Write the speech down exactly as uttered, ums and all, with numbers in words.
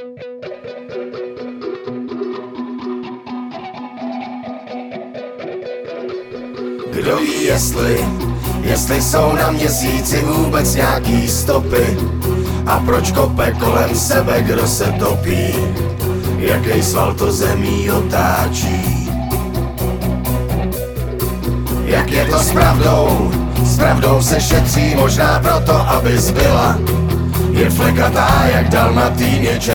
Kdo ví, jestli, jestli jsou na měsíci vůbec nějaký stopy a proč kope kolem sebe, kdo se topí, jaký sval to zemí otáčí. Jak je to s pravdou, s pravdou se šetří možná proto, aby zbyla, je flekatá jak dalmatýně.